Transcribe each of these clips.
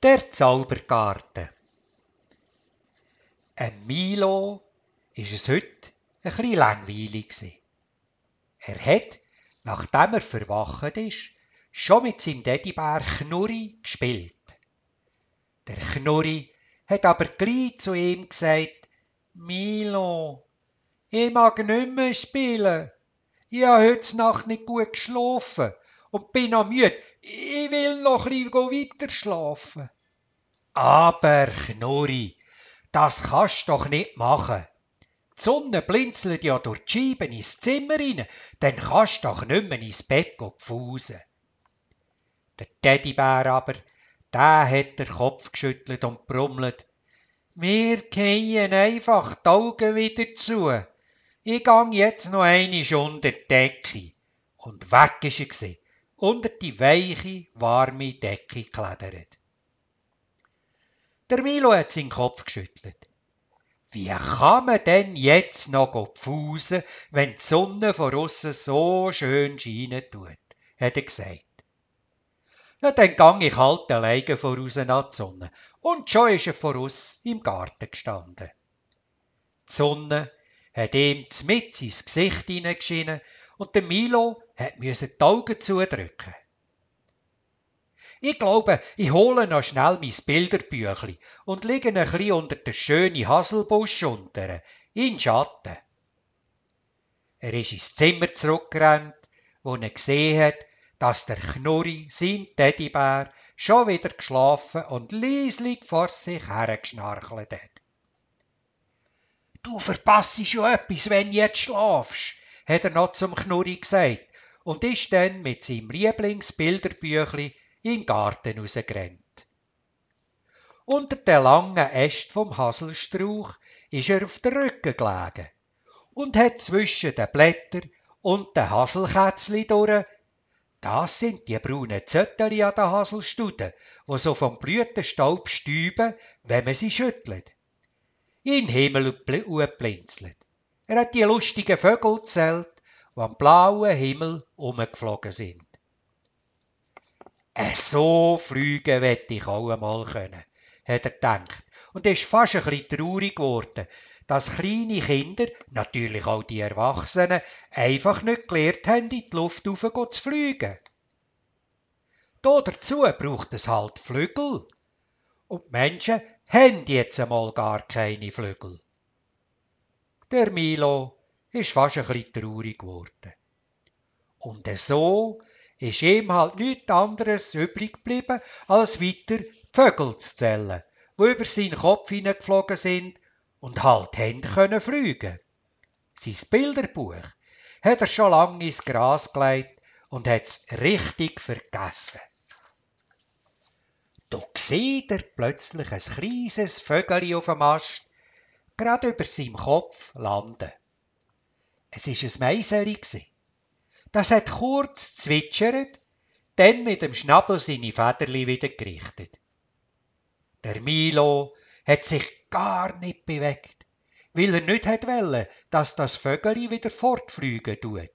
Der Zaubergarten. Milo war es heute ein bisschen langweilig. Er hat, nachdem er verwacht ist, schon mit seinem Teddybär Knurri gespielt. Der Knurri hat aber gleich zu ihm gesagt: «Milo, ich mag nicht mehr spielen. Ich habe heute Nacht nicht gut geschlafen und bin noch müde. Ich will noch ein bisschen weiter schlafen.» «Aber, Knurri, das kannst du doch nicht machen. Die Sonne blinzelt ja durch die Scheiben ins Zimmer rein, dann kannst du doch nicht mehr ins Bett pfusen.» Der Teddybär aber, der hat den Kopf geschüttelt und brummelt: «Mir gehen einfach die Augen wieder zu. Ich gang jetzt noch einmal unter die Decke.» Und weg ist er gewesen, unter die weiche, warme Decke geklettert. Der Milo hat seinen Kopf geschüttelt. Wie kann man denn jetzt noch pfusen, wenn die Sonne von aussen so schön scheinen tut, hat er gesagt. Ja, dann gang ich halt alleine voraus an die Sonne. Und schon ist er voraus im Garten gestanden. Die Sonne hat ihm mit ins Gesicht hineingeschienen und der Milo musste die Augen zudrücken. «Ich glaube, ich hole noch schnell mein Bilderbüchli und lege ein bisschen unter den schönen Haselbusch unter, in Schatten.» Er ist ins Zimmer zurückgerannt, wo er gesehen hat, dass der Knurri, sein Teddybär, schon wieder geschlafen und leislich vor sich hergeschnarchelt hat. «Du verpasst schon etwas, wenn du jetzt schlafst», hat er noch zum Knurri gesagt und ist dann mit seinem Lieblingsbilderbüchli in den Garten rausgerannt. Unter den langen Ästen vom Haselstrauch ist er auf den Rücken gelegen und hat zwischen den Blättern und den Haselkätzchen durch, das sind die braunen Zötteli an den Haselstuden, die so vom Blütenstaub stäuben, wenn man sie schüttelt, in den Himmel blinzelt. Er hat die lustigen Vögel gezählt, die am blauen Himmel umgeflogen sind. «So fliegen wette ich auch einmal können», hat er gedacht und ist fast ein bisschen traurig geworden, dass kleine Kinder, natürlich auch die Erwachsenen, einfach nicht gelernt haben, in die Luft rauf zu fliegen. Dazu braucht es halt Flügel. Und die Menschen haben jetzt einmal gar keine Flügel. Der Milo ist fast ein bisschen traurig geworden. Und so ist ihm halt nichts anderes übrig geblieben, als weiter die Vögel zu zählen, die über seinen Kopf hineingeflogen sind und halt haben fliegen. Sein Bilderbuch hat er schon lange ins Gras gelegt und hat es richtig vergessen. Da sieht er plötzlich ein kleines Vögeli auf dem Ast, gerade über seinem Kopf landen. Es war ein Meiseli. Das hat kurz zwitschert, dann mit dem Schnabel seine Federli wieder gerichtet. Der Milo hat sich gar nicht bewegt, weil er nicht wollte, dass das Vögeli wieder fortfliegen tut.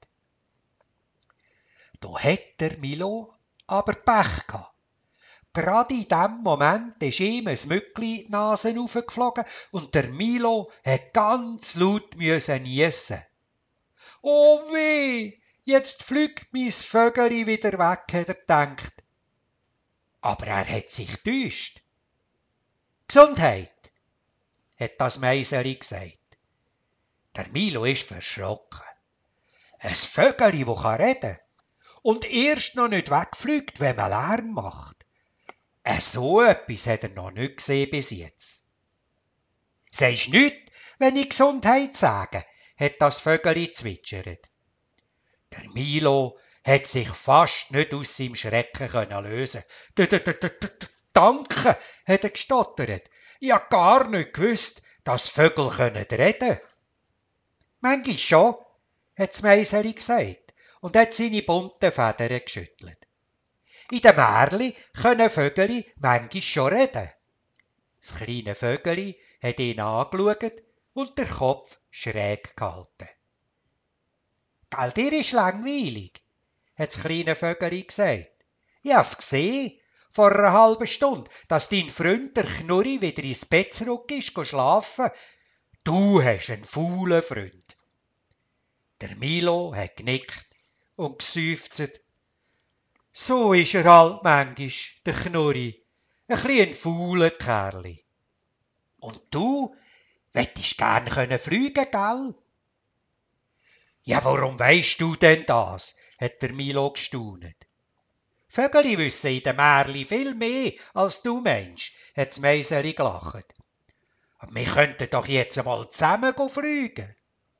Da hat der Milo aber Pech gehabt. Gerade in dem Moment ist ihm ein Mückli in die Nase raufgeflogen und der Milo hat ganz laut niessen. «Oh weh, jetzt fliegt mein Vögeli wieder weg», hat er gedacht. Aber er hat sich getäuscht. «Gesundheit», hat das Meiseli gesagt. Der Milo ist verschrocken. Ein Vögeli, das reden kann und erst noch nicht wegfliegt, wenn man Lärm macht. So etwas hat er noch nicht gesehen bis jetzt. «Sagst nichts, wenn ich Gesundheit sage», hat das Vögeli zwitschert. Der Milo hat sich fast nicht aus seinem Schrecken lösen können. «Danke», hat er gestottert. «Ich habe gar nicht gewusst, dass Vögel reden können.» «Manchmal schon», hat das Meiseli gesagt und hat seine bunten Federn geschüttelt. «In den Märchen können Vögel manchmal schon reden.» Das kleine Vögeli hat ihn angeschaut und den Kopf schräg gehalten. «Gell, dir ist langweilig», hat das kleine Vögeli gesagt. «Ich habe es gesehen. vor einer halben Stunde, dass dein Freund, der Knurri, wieder ins Bett zurück ist, schlafen. Du hast einen faulen Freund. Der Milo hat genickt und geseufzt. So ist er halt manchmal, der Knurri, ein fauler Kerli. Und du wettest gern fliegen, gell? Ja, warum weisst du denn das? Hat der Milo gestaunet. Vögeli wissen in den Märli viel mehr, als du meinst, hat das Meiseli gelacht. Aber wir könnten doch jetzt einmal zusammen fliegen.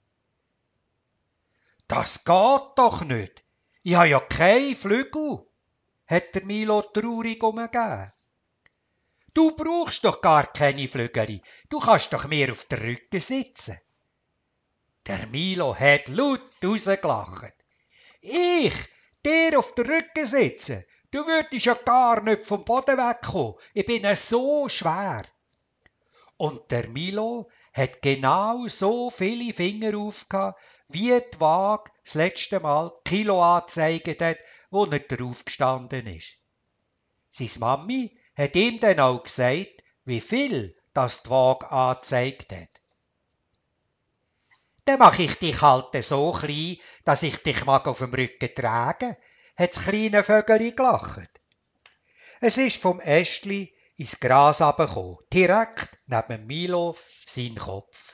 Das geht doch nicht. Ich habe ja keine Flügel, hat der Milo traurig umgegeben. Du brauchst doch gar keine Flügel, du kannst doch mehr auf der Rücken sitzen. Der Milo hat laut rausgelacht. Ich, dir auf der Rücken sitzen? Du würdest ja gar nicht vom Boden wegkommen. Ich bin ja so schwer. Und der Milo hat genau so viele Finger aufgehabt, wie die Waage das letzte Mal Kilo angezeigt hat, wo er drauf gestanden ist. Seine Mami hat ihm dann auch gesagt, wie viel das die Waage angezeigt hat. Dann mache ich dich halt so klein, dass ich dich auf dem Rücken tragen mag, hat das kleine Vögeli gelacht. Es ist vom Ästli ins Gras runtergekommen, direkt neben Milo sein Kopf.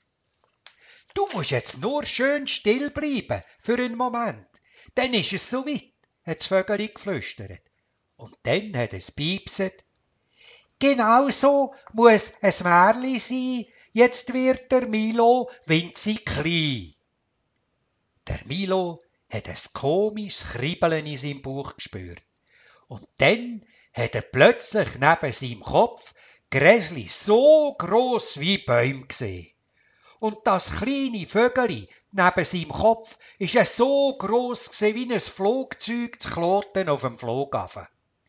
Du musst jetzt nur schön still bleiben für einen Moment, dann ist es so weit, hat das Vögeli geflüstert. Und dann hat es piepset. Genau so muss ein Märli sein, jetzt wird der Milo winzig klein. Der Milo hat ein komisches Kribbeln in seinem Bauch gespürt. Und dann hat er plötzlich neben seinem Kopf Gräsli so gross wie Bäume gesehen. Und das kleine Vögeli neben seinem Kopf ist es so gross wie ein Flugzeug zu Kloten auf dem Flughafen.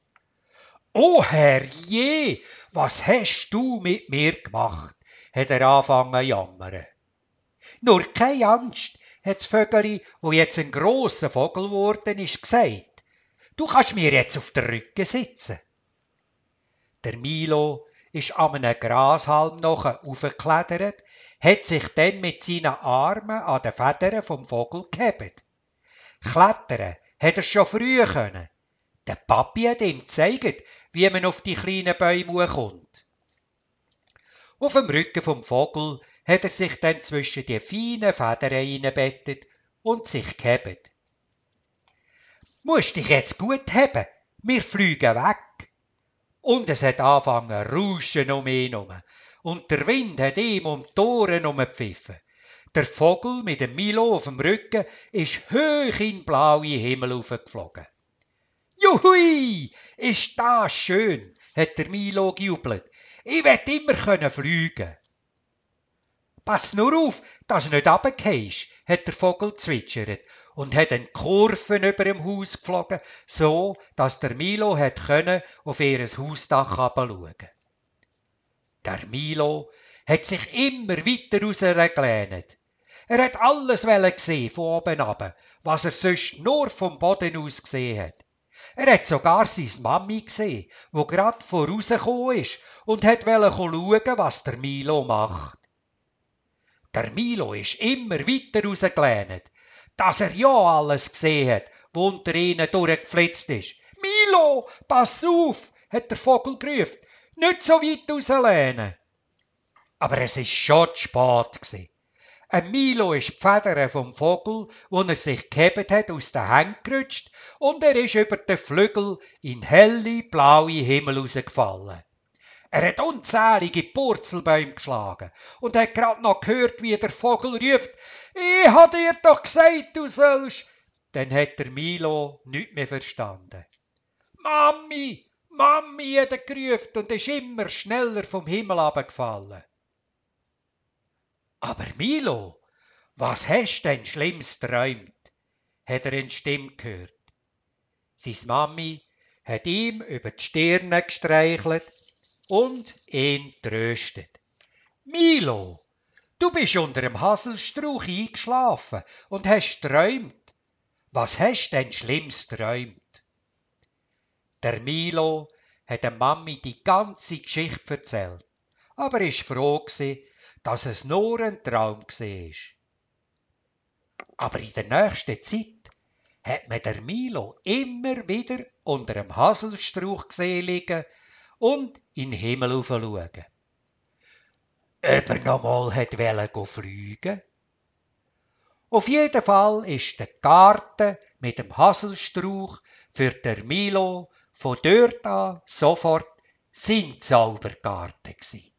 »Oh Herrje, was hast du mit mir gemacht?« hat er angefangen zu jammern. »Nur keine Angst«, hat das Vögeli, wo jetzt ein grosser Vogel geworden ist, gesagt. »Du kannst mir jetzt auf den Rücken sitzen.« Der Milo ist an einem Grashalm nachher aufgeklettert, hat sich dann mit seinen Armen an den Federn vom Vogel gehebt. Klettern hat er schon früh können. Der Papi hat ihm gezeigt, wie man auf die kleinen Bäume kommt. Auf dem Rücken vom Vogel hat er sich dann zwischen die feinen Federn hineingebettet und sich gehebt. »Musst dich jetzt gut heben, wir fliegen weg.« Und es hat angefangen zu rauschen um ihn herum. Und der Wind hat ihm um die Ohren herumgepfiffen. Der Vogel mit dem Milo auf dem Rücken ist hoch in den blauen Himmel aufgeflogen. »Juhui, ist das schön«, hat der Milo gejubelt. »Ich will immer fliegen.« »Pass nur auf, dass du nicht runterfällst«, hat der Vogel zwitschert und hat eine Kurve über dem Haus geflogen, so dass der Milo hat auf ihr Hausdach herabschauen. Der Milo hat sich immer weiter rausgelehnt. Er hat alles sehen von oben ab, was er sonst nur vom Boden aus gesehen hat. Er hat sogar seine Mami gesehen, wo grad vorausgekommen ist und hat schauen, was der Milo macht. Der Milo ist immer weiter rausgelehnt, dass er ja alles gesehen hat, wo unter ihnen durchgeflitzt ist. »Milo, pass auf«, hat der Vogel gerufen, »nicht so weit rauslehnen.« Aber es war schon zu spät. Ein Milo ist die Federn vom Vogel, wo er sich gehebt hat, aus den Händen gerutscht und er ist über den Flügel in helle, blaue Himmel rausgefallen. Er hat unzählige Purzelbäume geschlagen und hat gerade noch gehört, wie der Vogel ruft, »Ich hab dir doch gesagt, du sollst!« Dann hat der Milo nichts mehr verstanden. »Mami, Mami«, hat er gerufen und ist immer schneller vom Himmel runtergefallen. »Aber Milo, was hast denn Schlimmes geträumt?« hat er eine Stimme gehört. Seine Mami hat ihm über die Stirne gestreichelt und ihn tröstet. »Milo, du bist unter dem Haselstrauch eingeschlafen und hast geträumt. Was hast denn Schlimmes geträumt?« Der Milo hat der Mami die ganze Geschichte erzählt, aber ist froh gsi, dass es nur ein Traum war. Aber in der nächsten Zeit hat man der Milo immer wieder unter einem Haselstrauch gesehen liegen und in den Himmel schauen. Ob er noch mal wollte fliegen? Auf jeden Fall ist der Garten mit dem Haselstrauch für der Milo von dort an sofort sein Zaubergarten gsi.